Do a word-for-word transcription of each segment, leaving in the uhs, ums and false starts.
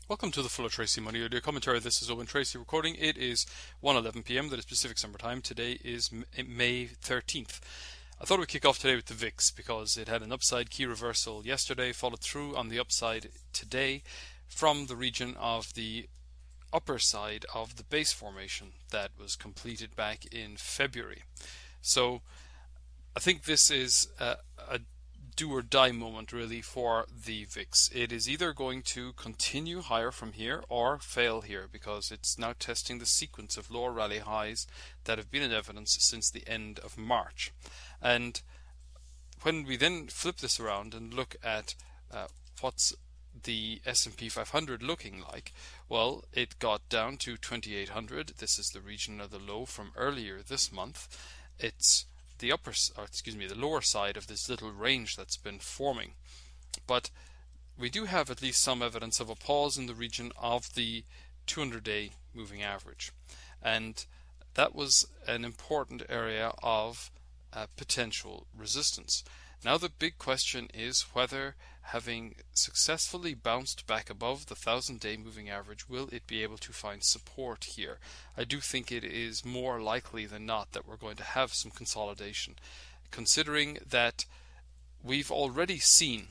Welcome to the Full of Tracy Money Audio Commentary. This is Owen Tracy recording. It is one eleven p m that is Pacific Summer Time. Today is May thirteenth. I thought we'd kick off today with the V I X because it had an upside key reversal yesterday, followed through on the upside today from the region of the upper side of the base formation that was completed back in February. So I think this is a, a do or die moment really for the V I X. It is either going to continue higher from here or fail here because it's now testing the sequence of lower rally highs that have been in evidence since the end of March. And when we then flip this around and look at uh, what's the S and P five hundred looking like, well, it got down to twenty-eight hundred. This is the region of the low from earlier this month. It's the upper, or excuse me, the lower side of this little range that's been forming. But we do have at least some evidence of a pause in the region of the two hundred day moving average. And that was an important area of uh, potential resistance. Now the big question is whether, having successfully bounced back above the one thousand day moving average, will it be able to find support here? I do think it is more likely than not that we're going to have some consolidation, considering that we've already seen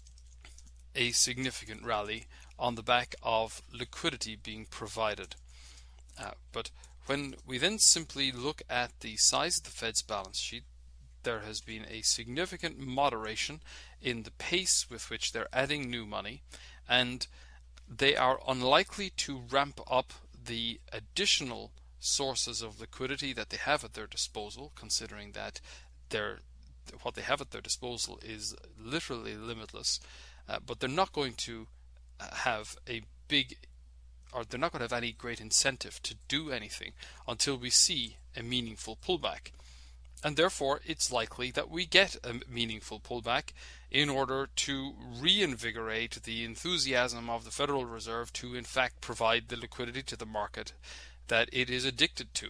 a significant rally on the back of liquidity being provided. Uh, but when we then simply look at the size of the Fed's balance sheet, there has been a significant moderation in the pace with which they're adding new money, and they are unlikely to ramp up the additional sources of liquidity that they have at their disposal, considering that they're, what they have at their disposal is literally limitless. Uh, but they're not going to have a big, or they're not going to have any great incentive to do anything until we see a meaningful pullback. And therefore, it's likely that we get a meaningful pullback in order to reinvigorate the enthusiasm of the Federal Reserve to, in fact, provide the liquidity to the market that it is addicted to.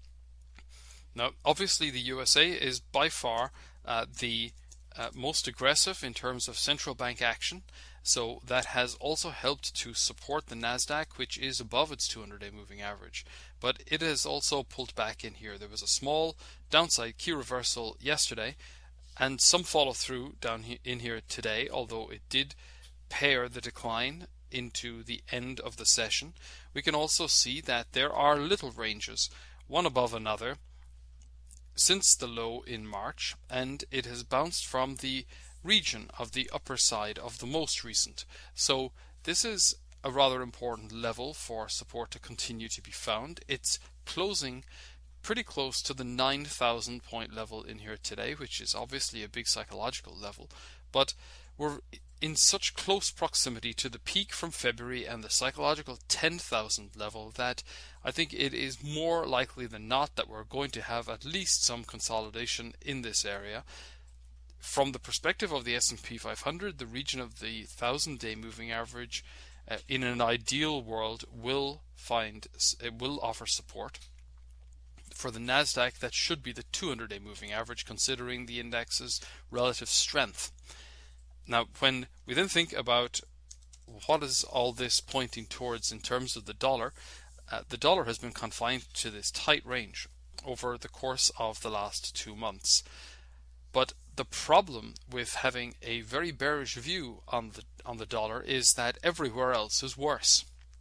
Now, obviously, the U S A is by far uh, the uh, most aggressive in terms of central bank action. So that has also helped to support the Nasdaq, which is above its two hundred day moving average. But it has also pulled back in here. There was a small downside key reversal yesterday and some follow through down he in here today, although it did pair the decline into the end of the session. We can also see that there are little ranges, one above another, since the low in March, and it has bounced from the region of the upper side of the most recent. So this is a rather important level for support to continue to be found. It's closing pretty close to the nine thousand point level in here today, which is obviously a big psychological level, but we're in such close proximity to the peak from February and the psychological ten thousand level that I think it is more likely than not that we're going to have at least some consolidation in this area. From the perspective of the S and P five hundred, the region of the one thousand day moving average uh, in an ideal world will find it will offer support. For the Nasdaq, that should be the two hundred day moving average, considering the index's relative strength. Now, when we then think about what is all this pointing towards in terms of the dollar, uh, the dollar has been confined to this tight range over the course of the last two months. But the problem with having a very bearish view on the on the dollar is that everywhere else is worse.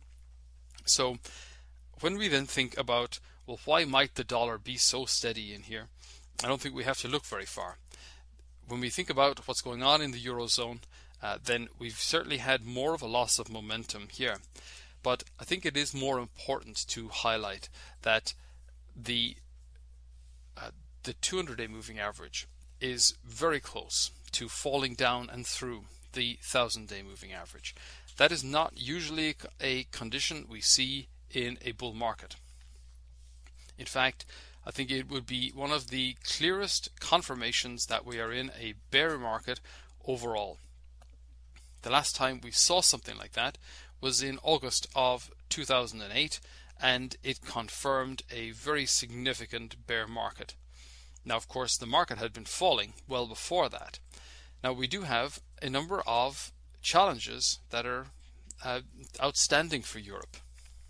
So when we then think about, well, why might the dollar be so steady in here, I don't think we have to look very far. When we think about what's going on in the Eurozone, uh, then we've certainly had more of a loss of momentum here. But I think it is more important to highlight that the uh, the two hundred day moving average is very close to falling down and through the one thousand day moving average. That is not usually a condition we see in a bull market. In fact, I think it would be one of the clearest confirmations that we are in a bear market overall. The last time we saw something like that was in August of two thousand eight, and it confirmed a very significant bear market. Now, of course, the market had been falling well before that. Now, we do have a number of challenges that are uh, outstanding for Europe.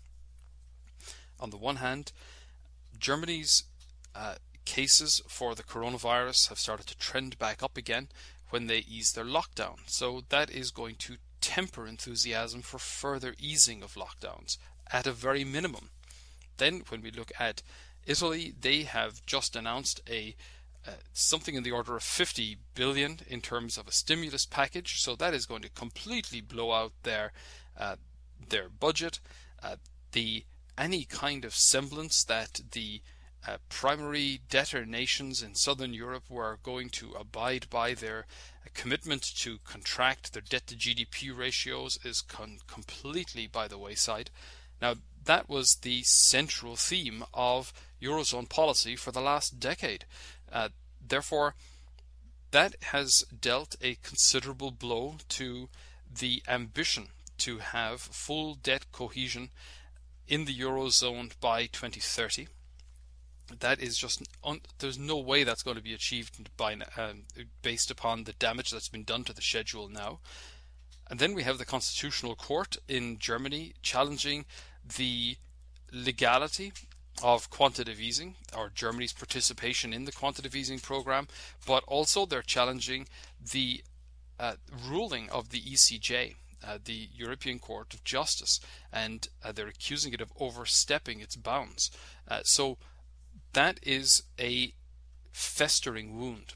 On the one hand, Germany's uh, cases for the coronavirus have started to trend back up again when they ease their lockdown. So that is going to temper enthusiasm for further easing of lockdowns at a very minimum. Then when we look at Italy, they have just announced a uh, something in the order of fifty billion in terms of a stimulus package. So that is going to completely blow out their uh, their budget. Uh, the any kind of semblance that the uh, primary debtor nations in southern Europe were going to abide by their uh, commitment to contract their debt to G D P ratios is con- completely by the wayside. Now, that was the central theme of Eurozone policy for the last decade. Uh, therefore, that has dealt a considerable blow to the ambition to have full debt cohesion in the Eurozone by twenty thirty. That is just, un- there's no way that's going to be achieved by um, based upon the damage that's been done to the schedule now. And then we have the Constitutional Court in Germany challenging the legality of quantitative easing, or Germany's participation in the quantitative easing program, but also they're challenging the uh, ruling of the E C J, uh, the European Court of Justice, and uh, they're accusing it of overstepping its bounds. Uh, so that is a festering wound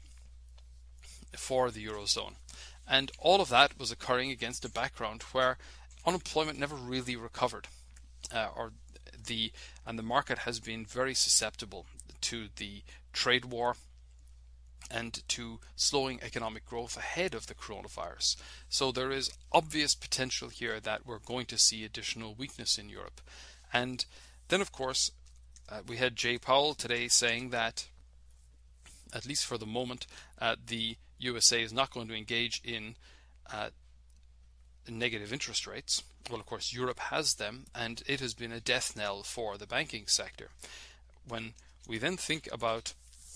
for the Eurozone. And all of that was occurring against a background where unemployment never really recovered, uh, or the and the market has been very susceptible to the trade war and to slowing economic growth ahead of the coronavirus. So there is obvious potential here that we're going to see additional weakness in Europe. And then, of course, uh, we had Jay Powell today saying that, at least for the moment, uh, the U S A is not going to engage in uh, negative interest rates. Well, of course, Europe has them, and it has been a death knell for the banking sector. When we then think about,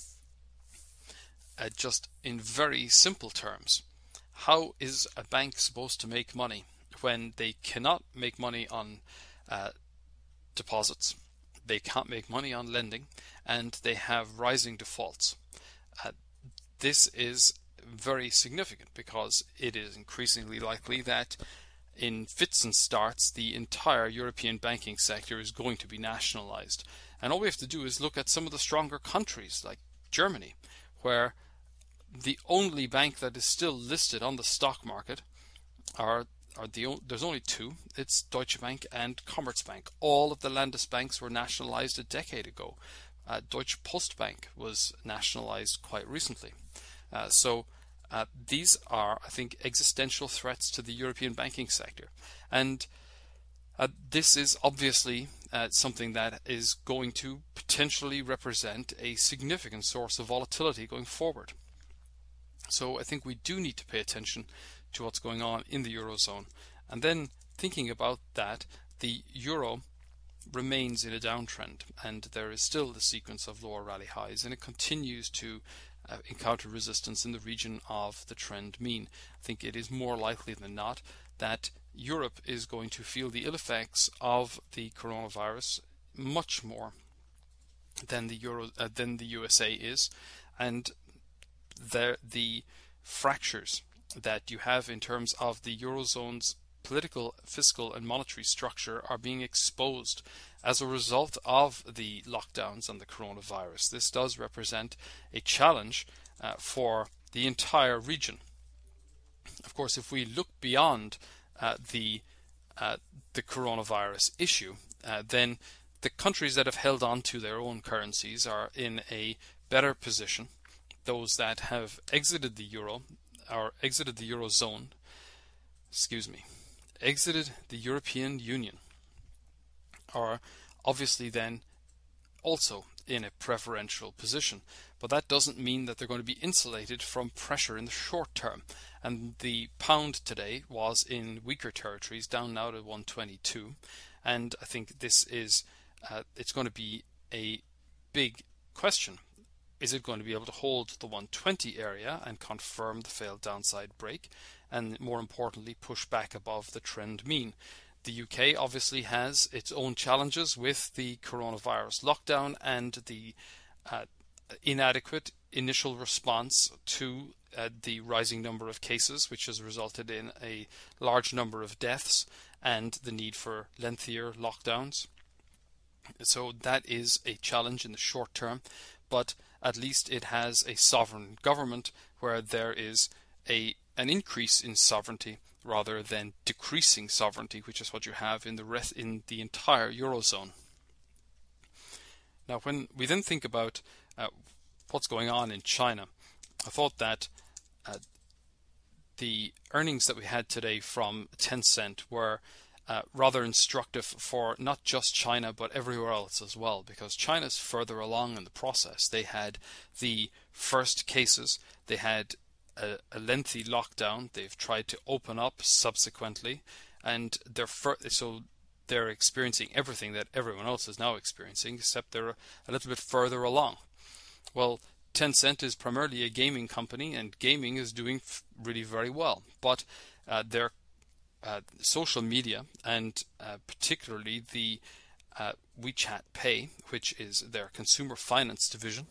uh, just in very simple terms, how is a bank supposed to make money when they cannot make money on uh, deposits, they can't make money on lending, and they have rising defaults? Uh, this is very significant because it is increasingly likely that in fits and starts the entire European banking sector is going to be nationalized. And all we have to do is look at some of the stronger countries like Germany, where the only bank that is still listed on the stock market are are the there's only two. It's Deutsche Bank and Commerzbank. All of the Landesbanks were nationalized a decade ago. Uh, Deutsche Postbank was nationalized quite recently. Uh, so uh, these are, I think, existential threats to the European banking sector. And uh, this is obviously uh, something that is going to potentially represent a significant source of volatility going forward. So I think we do need to pay attention to what's going on in the Eurozone. And then thinking about that, the Euro remains in a downtrend, and there is still the sequence of lower rally highs, and it continues to uh, encounter resistance in the region of the trend mean. I think it is more likely than not that Europe is going to feel the ill effects of the coronavirus much more than the Euro uh, than the U S A is, and the the fractures that you have in terms of the Eurozone's political, fiscal and monetary structure are being exposed as a result of the lockdowns and the coronavirus. This does represent a challenge uh, for the entire region. Of course, if we look beyond uh, the uh, the coronavirus issue, uh, then the countries that have held on to their own currencies are in a better position. Those that have exited the euro or exited the Eurozone, excuse me, exited the European Union are obviously then also in a preferential position. But that doesn't mean that they're going to be insulated from pressure in the short term. And the pound today was in weaker territories, down now to one twenty-two. And I think this is, uh, it's going to be a big question. Is it going to be able to hold the one twenty area and confirm the failed downside break? and more importantly push back above the trend mean. The U K obviously has its own challenges with the coronavirus lockdown and the uh, inadequate initial response to uh, the rising number of cases, which has resulted in a large number of deaths and the need for lengthier lockdowns. So that is a challenge in the short term, but at least it has a sovereign government where there is a an increase in sovereignty rather than decreasing sovereignty, which is what you have in the rest in the entire Eurozone. Now, when we then think about uh, what's going on in China, I thought that uh, the earnings that we had today from Tencent were uh, rather instructive for not just China but everywhere else as well, because China's further along in the process. They had the first cases, they had a, a lengthy lockdown, they've tried to open up subsequently, and they're fur- so they're experiencing everything that everyone else is now experiencing, except they're a, a little bit further along. Well, Tencent is primarily a gaming company, and gaming is doing f- really very well. But uh, their uh, social media, and uh, particularly the uh, WeChat Pay, which is their consumer finance division,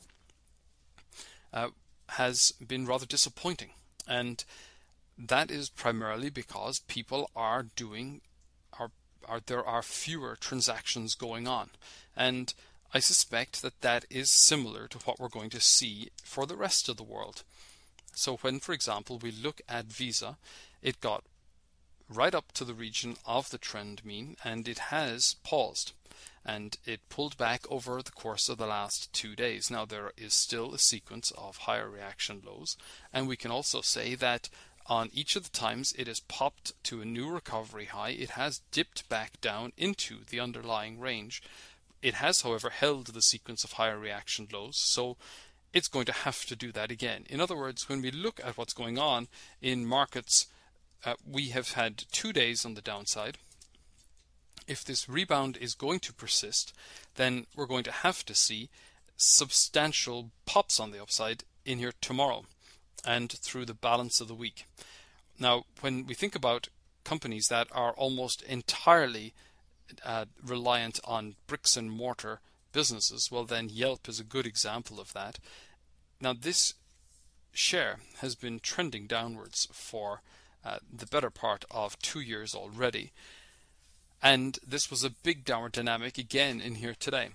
uh, has been rather disappointing. And that is primarily because people are doing, are, are there are fewer transactions going on. And I suspect that that is similar to what we're going to see for the rest of the world. So when, for example, we look at Visa, it got right up to the region of the trend mean, and it has paused, and it pulled back over the course of the last two days. Now, there is still a sequence of higher reaction lows, and we can also say that on each of the times it has popped to a new recovery high, it has dipped back down into the underlying range. It has, however, held the sequence of higher reaction lows, so it's going to have to do that again. In other words, when we look at what's going on in markets, uh, we have had two days on the downside. If this rebound is going to persist, then we're going to have to see substantial pops on the upside in here tomorrow and through the balance of the week. Now, when we think about companies that are almost entirely Uh, reliant on bricks and mortar businesses, well then Yelp is a good example of that. Now, this share has been trending downwards for uh, the better part of two years already, and this was a big downward dynamic again in here today.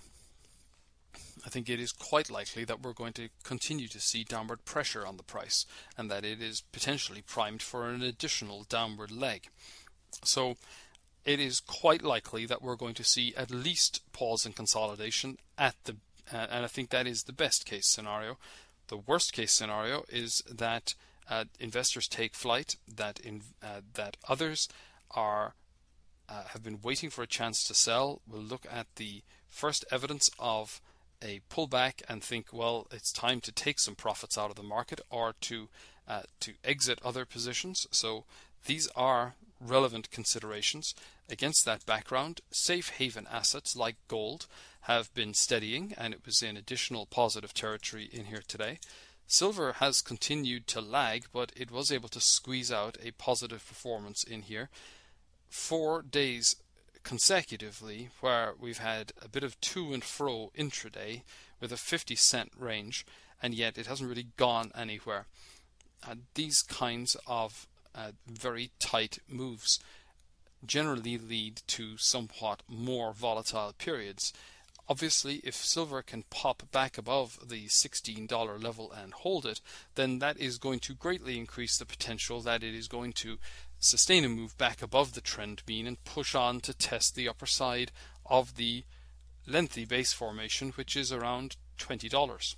I think it is quite likely that we're going to continue to see downward pressure on the price, and that it is potentially primed for an additional downward leg. So it is quite likely that we're going to see at least pause and consolidation at the, uh, and I think that is the best case scenario. The worst case scenario is that uh, investors take flight, that in uh, that others are uh, have been waiting for a chance to sell, will look at the first evidence of a pullback and think, well, it's time to take some profits out of the market or to uh, to exit other positions. So these are relevant considerations. Against that background, safe haven assets like gold have been steadying, and it was in additional positive territory in here today. Silver has continued to lag, but it was able to squeeze out a positive performance in here. Four days consecutively where we've had a bit of to and fro intraday with a fifty cent range, and yet it hasn't really gone anywhere. And these kinds of uh, very tight moves generally lead to somewhat more volatile periods. Obviously, if silver can pop back above the sixteen dollar level and hold it, then that is going to greatly increase the potential that it is going to sustain a move back above the trend mean and push on to test the upper side of the lengthy base formation, which is around twenty dollars.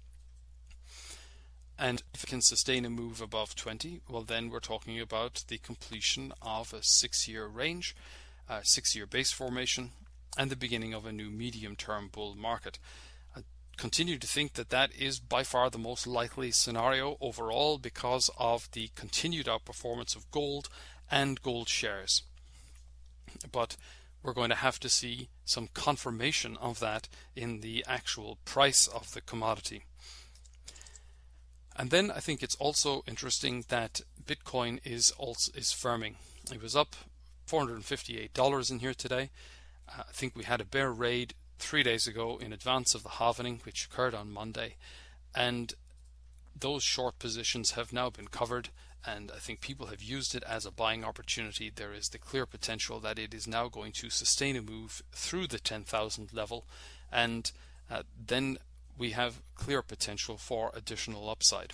And if it can sustain a move above twenty, well then we're talking about the completion of a six-year range, a six-year base formation, and the beginning of a new medium-term bull market. I continue to think that that is by far the most likely scenario overall because of the continued outperformance of gold and gold shares. But we're going to have to see some confirmation of that in the actual price of the commodity. And then I think it's also interesting that Bitcoin is also is firming. It was up four hundred fifty-eight dollars in here today. Uh, I think we had a bear raid three days ago in advance of the halvening, which occurred on Monday, and those short positions have now been covered, and I think people have used it as a buying opportunity. There is the clear potential that it is now going to sustain a move through the ten thousand level, and uh, then we have clear potential for additional upside.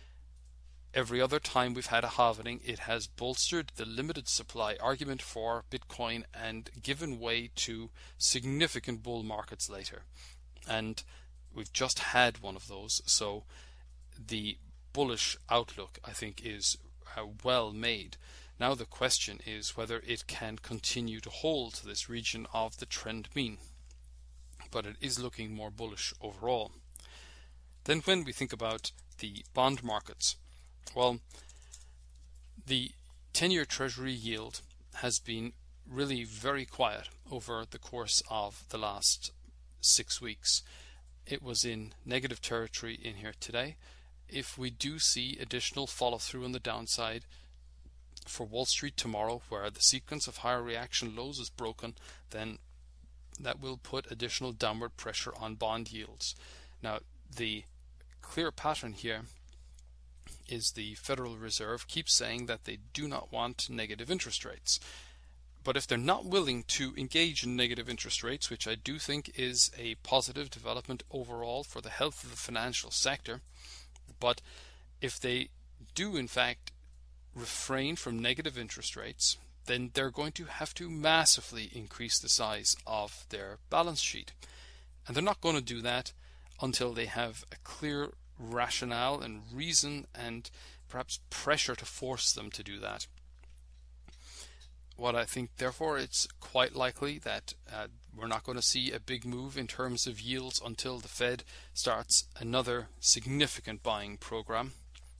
Every other time we've had a halvening, it has bolstered the limited supply argument for Bitcoin and given way to significant bull markets later. And we've just had one of those, so the bullish outlook, I think, is uh, well made. Now the question is whether it can continue to hold this region of the trend mean. But it is looking more bullish overall. Then when we think about the bond markets, well, the ten-year Treasury yield has been really very quiet over the course of the last six weeks. It was in negative territory in here today. If we do see additional follow-through on the downside for Wall Street tomorrow, where the sequence of higher reaction lows is broken, then that will put additional downward pressure on bond yields. Now, the clear pattern here is the Federal Reserve keeps saying that they do not want negative interest rates. But if they're not willing to engage in negative interest rates, which I do think is a positive development overall for the health of the financial sector, but if they do in fact refrain from negative interest rates, then they're going to have to massively increase the size of their balance sheet. And they're not going to do that until they have a clear rationale and reason and perhaps pressure to force them to do that. What I think, therefore, it's quite likely that uh, we're not going to see a big move in terms of yields until the Fed starts another significant buying program.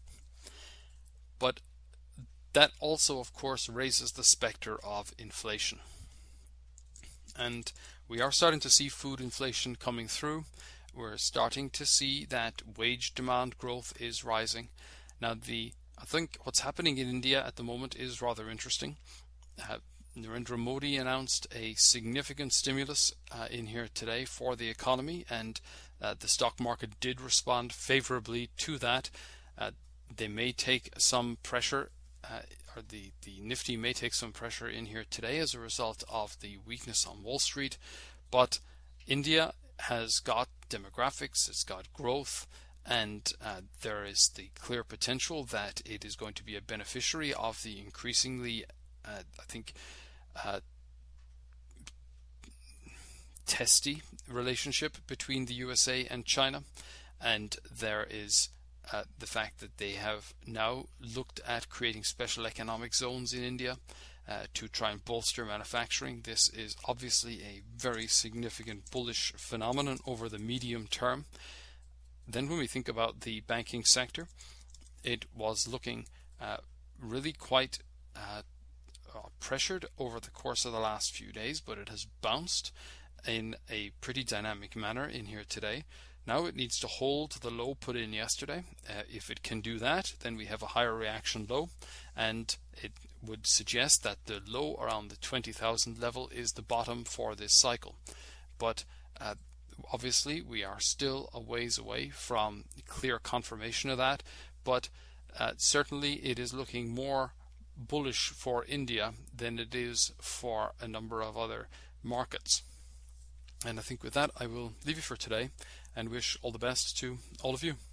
But that also, of course, raises the specter of inflation. And we are starting to see food inflation coming through. We're starting to see that wage demand growth is rising. Now, the I think what's happening in India at the moment is rather interesting. Uh, Narendra Modi announced a significant stimulus uh, in here today for the economy, and uh, the stock market did respond favorably to that. Uh, they may take some pressure, uh, or the, the Nifty may take some pressure in here today as a result of the weakness on Wall Street, but India has got demographics, it's got growth, and uh, there is the clear potential that it is going to be a beneficiary of the increasingly, uh, I think, uh, testy relationship between the U S A and China. And there is uh, the fact that they have now looked at creating special economic zones in India Uh, to try and bolster manufacturing. This is obviously a very significant bullish phenomenon over the medium term. Then when we think about the banking sector, it was looking uh, really quite uh, uh, pressured over the course of the last few days, but it has bounced in a pretty dynamic manner in here today. Now it needs to hold the low put in yesterday. Uh, if it can do that, then we have a higher reaction low, and it would suggest that the low around the twenty thousand level is the bottom for this cycle. But uh, obviously we are still a ways away from clear confirmation of that, but uh, certainly it is looking more bullish for India than it is for a number of other markets. And I think with that I will leave you for today and wish all the best to all of you.